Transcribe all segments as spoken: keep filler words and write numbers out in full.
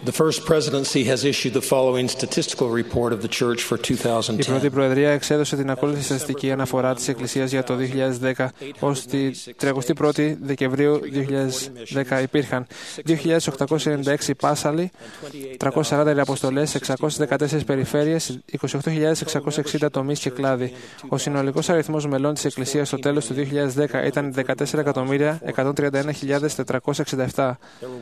The first presidency has issued the following statistical report of the church for twenty ten. Η πρώτη Προεδρία εξέδωσε την ακόλουθη στατιστική αναφορά της Εκκλησίας για το δύο χιλιάδες δέκα. Ως τη τριαντά πρώτη Δεκεμβρίου δύο χιλιάδες δέκα υπήρχαν δύο χιλιάδες οκτακόσιοι ενενήντα έξι πάσαλοι, τριακόσιες σαράντα αποστολές, εξακόσιες δεκατέσσερις περιφέρειες, είκοσι οκτώ χιλιάδες εξακόσιοι εξήντα τομείς και κλάδοι. Ο συνολικός αριθμός μελών της Εκκλησίας στο τέλος του δύο χιλιάδες δέκα ήταν δεκατέσσερα εκατομμύρια εκατόν τριάντα ένα χιλιάδες τετρακόσια εξήντα επτά.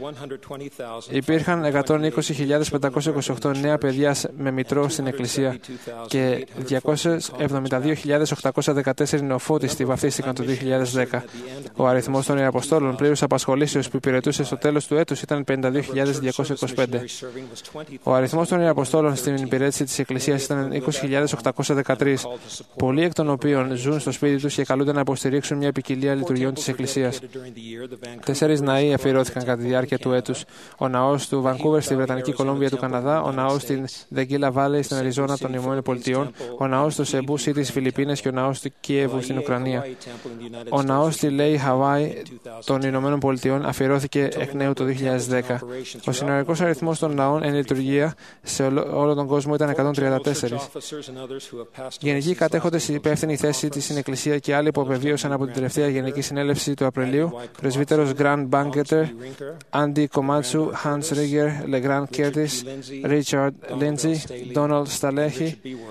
Υπήρχαν εκατόν είκοσι χιλιάδες πεντακόσια είκοσι οκτώ νέα παιδιά με μητρό στην Εκκλησία και διακόσιες εβδομήντα δύο χιλιάδες οκτακόσια δεκατέσσερις νεοφώτιστοι βαφτίστηκαν το δύο χιλιάδες δέκα. Ο αριθμός των Ιεραποστόλων πλήρους απασχολήσεως που υπηρετούσε στο τέλος του έτους ήταν πενήντα δύο χιλιάδες διακόσιοι είκοσι πέντε. Ο αριθμός των Ιεραποστόλων στην υπηρέτηση της Εκκλησίας ήταν είκοσι χιλιάδες οκτακόσια δεκατρείς, πολλοί εκ των οποίων ζουν στο σπίτι τους και καλούνται να υποστηρίξουν μια ποικιλία λειτουργιών της Εκκλησίας. Τέσσερις ναοί αφιερώθηκαν κατά τη διάρκεια του έτους. Ο ναός του Βανκούβερ στη Βρετανική Κολόμβια του Καναδά, ο ναός στην Δεγγίλα Valley στην Αριζόνα των Ηνωμένων Πολιτειών, ο ναός του Σεμπού City στις Φιλιππίνες και ο ναός του Κίεβου στην Ουκρανία. Ο ναός στη Λέι Χαβάη των Ηνωμένων Πολιτειών αφιερώθηκε εκ νέου το δύο χιλιάδες δέκα. Ο συνολικός αριθμός των ναών εν λειτουργία σε όλο τον κόσμο ήταν εκατόν τριάντα τέσσερα. Γενικοί κατέχοντες η υπεύθυνη θέση της στην Εκκλησία και άλλοι που απεβίωσαν από την τελευταία Γενική Συνέλευση του Απριλίου, πρεσβύτερος Grand Banketer, Andy Komatsu, Hans Rieger, LeGrand Curtis, Richard Lindsay, Donald Stalehi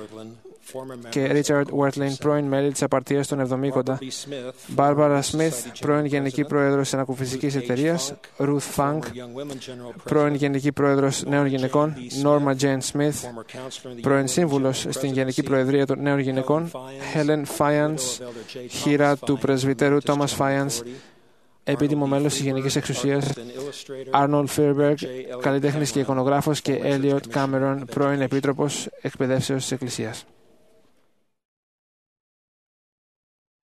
και Richard Wertlin, πρώην μέλη της Απαρτίας των εβδομήντα, Barbara Smith, πρώην Γενική Πρόεδρος της Ανακουφιστικής Εταιρείας, Ruth Funk, πρώην Γενική Πρόεδρος Νέων Γυναικών, Norma Jane Smith, πρώην Σύμβουλος στην Γενική Προεδρία των Νέων Γυναικών, Helen Fyans, χείρα του πρεσβυτέρου Thomas Fyans, επίτιμο μέλος της Γενικής Εξουσίας, Arnold Fairberg, καλλιτέχνης και εικονογράφος, και Elliot Cameron, πρώην Επίτροπος Εκπαιδεύσεως της Εκκλησίας.